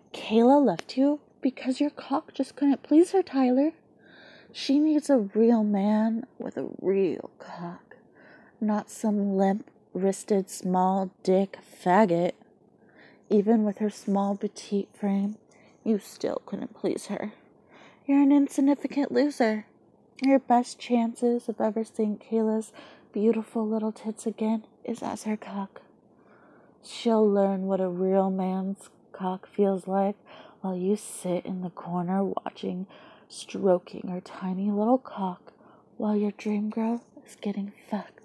Kayla left you because your cock just couldn't please her, Tyler. She needs a real man with a real cock, not some limp-wristed, small-dick faggot. Even with her small, petite frame, you still couldn't please her. You're an insignificant loser. Your best chances of ever seeing Kayla's beautiful little tits again is as her cock. She'll learn what a real man's cock feels like while you sit in the corner stroking her tiny little cock while your dream girl is getting fucked.